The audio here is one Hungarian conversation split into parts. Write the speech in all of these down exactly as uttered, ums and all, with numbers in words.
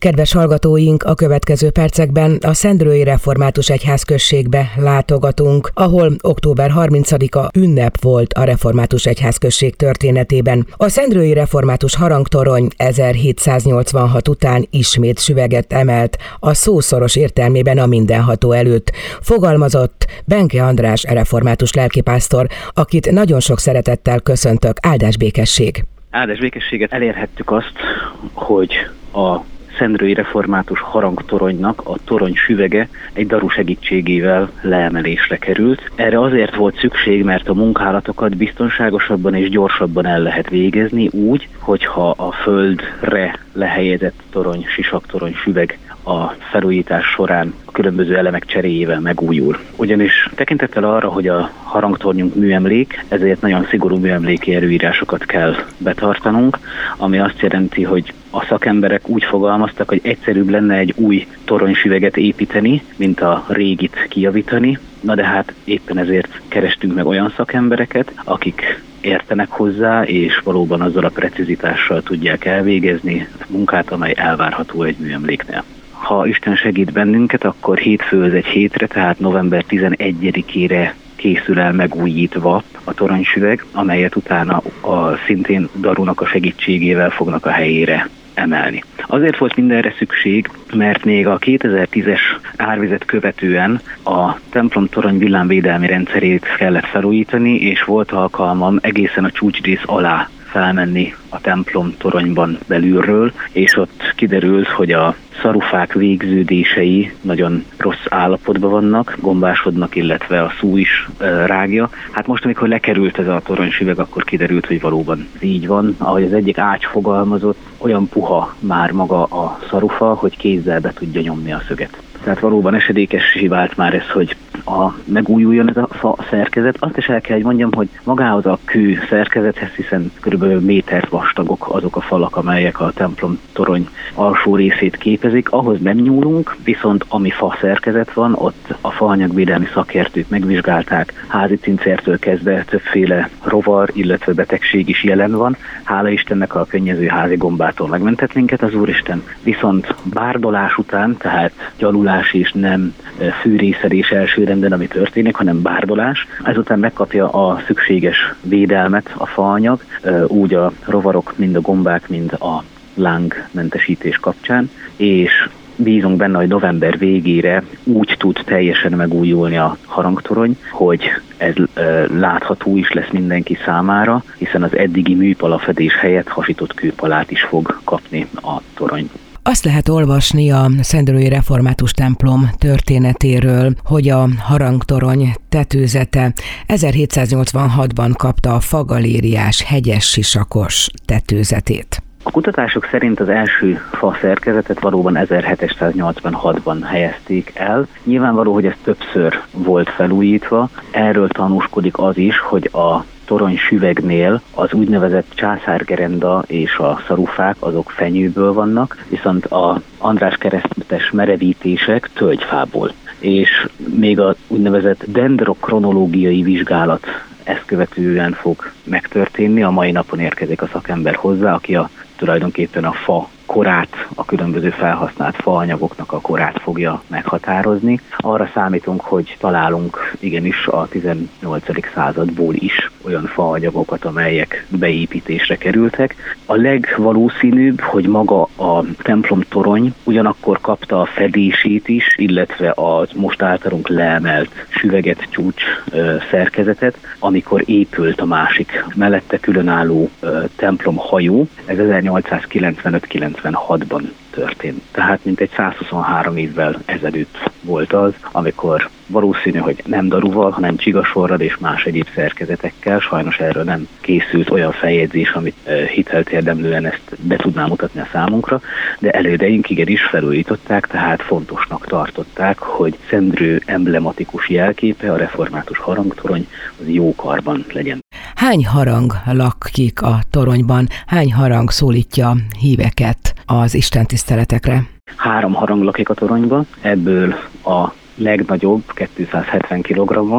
Kedves hallgatóink, a következő percekben a Szendrői Református Egyházközségbe látogatunk, ahol október harmincadika ünnep volt a Református Egyházközség történetében. A Szendrői Református Harangtorony ezerhétszáznyolcvanhat után ismét süveget emelt a szószoros értelmében a mindenható előtt. Fogalmazott Benke András református lelkipásztor, akit nagyon sok szeretettel köszöntök. Áldás békesség! Áldás békességet! Elérhettük azt, hogy a Szendrői Református Harangtoronynak a torony süvege egy daru segítségével leemelésre került. Erre azért volt szükség, mert a munkálatokat biztonságosabban és gyorsabban el lehet végezni úgy, hogyha a földre lehelyezett torony, sisaktorony süveg a felújítás során a különböző elemek cseréjével megújul. Ugyanis tekintettel arra, hogy a harangtornyunk műemlék, ezért nagyon szigorú műemléki előírásokat kell betartanunk, ami azt jelenti, hogy a szakemberek úgy fogalmaztak, hogy egyszerűbb lenne egy új toronysüveget építeni, mint a régit kijavítani. Na de hát éppen ezért kerestünk meg olyan szakembereket, akik értenek hozzá, és valóban azzal a precizitással tudják elvégezni munkát, amely elvárható egy műemléknél. Ha Isten segít bennünket, akkor hétfő az egy hétre, tehát november tizenegyedikére készül el megújítva a toronysüveg, amelyet utána a szintén darunak a segítségével fognak a helyére emelni. Azért volt mindenre szükség, mert még a kétezer-tízes árvizet követően a templom torony villámvédelmi rendszerét kellett felújítani, és volt alkalmam egészen a csúcsrész alá felmenni a templom toronyban belülről, és ott kiderült, hogy a szarufák végződései nagyon rossz állapotban vannak, gombásodnak, illetve a szú is e, rágja. Hát most, amikor lekerült ez a toronysüveg, akkor kiderült, hogy valóban így van. Ahogy az egyik ács fogalmazott, olyan puha már maga a szarufa, hogy kézzel be tudja nyomni a szöget. Tehát valóban esedékessé vált már ez, hogy a, megújuljon ez a fa szerkezet. Azt is el kell, hogy mondjam, hogy magához a kő szerkezethez, hiszen körülbelül méter vastagok azok a falak, amelyek a templom torony alsó részét képezik. Ahhoz nem nyúlunk, viszont ami fa szerkezet van, ott a faanyagvédelmi szakértők megvizsgálták, házi cincértől kezdve többféle rovar, illetve betegség is jelen van. Hála Istennek a könnyező házi gombától megmentett minket az Úristen. Viszont bárdolás után, tehát gyalulás és nem fűrészedés első renden, ami történik, hanem bárdolás. Ezután megkapja a szükséges védelmet a faanyag, úgy a rovarok, mind a gombák, mind a lángmentesítés kapcsán, és bízunk benne, hogy november végére úgy tud teljesen megújulni a harangtorony, hogy ez látható is lesz mindenki számára, hiszen az eddigi műpalafedés helyett hasított kőpalát is fog kapni a torony. Azt lehet olvasni a Szendrői Református templom történetéről, hogy a harangtorony tetőzete ezerhétszáznyolcvanhatban kapta a fagalériás hegyes sisakos tetőzetét. A kutatások szerint az első fa szerkezetet valóban ezerhétszáznyolcvanhatban helyezték el. Nyilvánvaló, hogy ez többször volt felújítva. Erről tanúskodik az is, hogy a torony süvegnél az úgynevezett császárgerenda és a szarufák azok fenyőből vannak, viszont a András keresztes merevítések tölgyfából. És még az úgynevezett dendrokronológiai vizsgálat ezt követően fog megtörténni. A mai napon érkezik a szakember hozzá, aki a, tulajdonképpen a fa korát, a különböző felhasznált faanyagoknak a korát fogja meghatározni. Arra számítunk, hogy találunk igenis a tizennyolcadik századból is olyan faanyagokat, amelyek beépítésre kerültek. A legvalószínűbb, hogy maga a templom torony ugyanakkor kapta a fedését is, illetve a most általunk leemelt süveget csúcs ö, szerkezetet, amikor épült a másik mellette különálló ö, templom hajó. Ez ezernyolcszázkilencvenöt kilencvenhatban történt. Tehát mintegy százhuszonhárom évvel ezelőtt volt az, amikor valószínű, hogy nem daruval, hanem csigasorral és más egyéb szerkezetekkel. Sajnos erről nem készült olyan feljegyzés, amit hitelt érdemlően ezt be tudná mutatni a számunkra, de elődeink igenis felújították, tehát fontosnak tartották, hogy Szendrő emblematikus jelképe, a református harangtorony, az jó karban legyen. Hány harang lakik a toronyban? Hány harang szólítja híveket az istentiszteletekre? Három harang lakik a toronyban, ebből a legnagyobb kétszázhetven kilogrammos,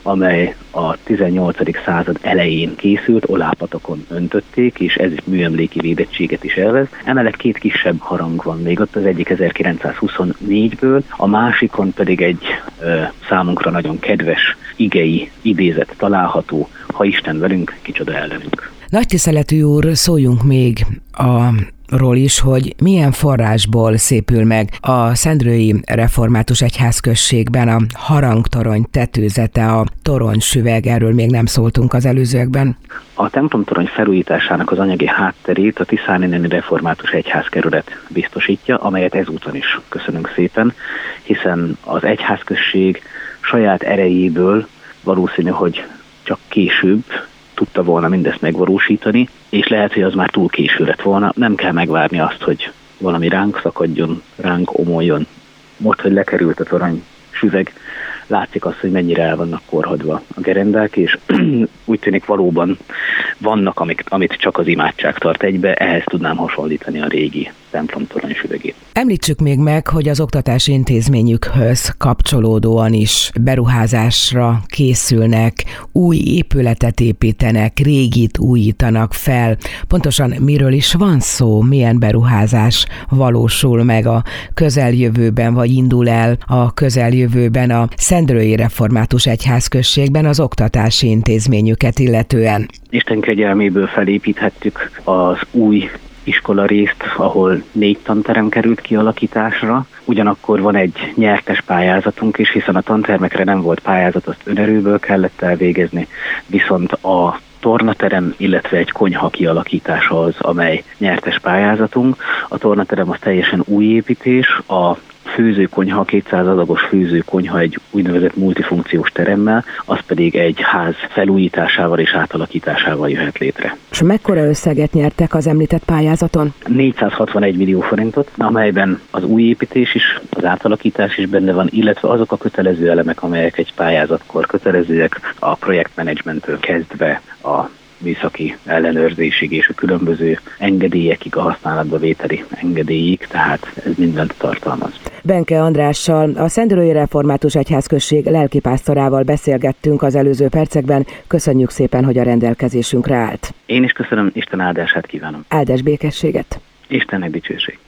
amely a tizennyolcadik század elején készült, Olápatokon öntötték, és ez műemléki védettséget is élvez. Emellett két kisebb harang van még ott, az egyik ezerkilencszázhuszonnégyből, a másikon pedig egy ö, számunkra nagyon kedves igei idézet található: ha Isten velünk, kicsoda ellenünk. Nagy tiszteletű úr, szóljunk még arról is, hogy milyen forrásból szépül meg a Szendrői Református Egyházközségben a harangtorony tetőzete, a toronysüveg, erről még nem szóltunk az előzőekben. A templomtorony felújításának az anyagi hátterét a Tiszáninéni Református Egyházkerület biztosítja, amelyet ezúton is köszönünk szépen, hiszen az egyházközség saját erejéből valószínű, hogy csak később tudta volna mindezt megvalósítani, és lehet, hogy az már túl késő lett volna. Nem kell megvárni azt, hogy valami ránk szakadjon, ránk omoljon. Most, hogy lekerült a torony süveg, látszik azt, hogy mennyire el vannak korhadva a gerendák, és úgy tűnik valóban vannak, amik, amit csak az imádság tart egybe, ehhez tudnám hasonlítani a régi templomtorony süvegét. Említsük még meg, hogy az oktatási intézményükhöz kapcsolódóan is beruházásra készülnek, új épületet építenek, régit újítanak fel. Pontosan miről is van szó, milyen beruházás valósul meg a közeljövőben, vagy indul el a közeljövőben a Szendrői Református Egyházközségben az oktatási intézményüket illetően? Isten kegyelméből felépíthettük az új iskola részt, ahol négy tanterem került kialakításra. Ugyanakkor van egy nyertes pályázatunk is, hiszen a tantermekre nem volt pályázat, azt önerőből kellett elvégezni, viszont a tornaterem, illetve egy konyha kialakítása az, amely nyertes pályázatunk. A tornaterem az teljesen új építés, a főzőkonyha, kétszáz adagos főzőkonyha egy úgynevezett multifunkciós teremmel, az pedig egy ház felújításával és átalakításával jöhet létre. És mekkora összeget nyertek az említett pályázaton? négyszázhatvanegy millió forintot, amelyben az új építés is, az átalakítás is benne van, illetve azok a kötelező elemek, amelyek egy pályázatkor kötelezőek, a projektmenedzsmenttől kezdve a műszaki ellenőrzésig és a különböző engedélyekig, a használatba vételi engedélyig, tehát ez mindent tartalmaz. Benke Andrással, a Szendrői Református Egyházközség lelkipásztorával beszélgettünk az előző percekben. Köszönjük szépen, hogy a rendelkezésünkre állt. Én is köszönöm, Isten áldását kívánom. Áldás békességet! Istennek dicsőség!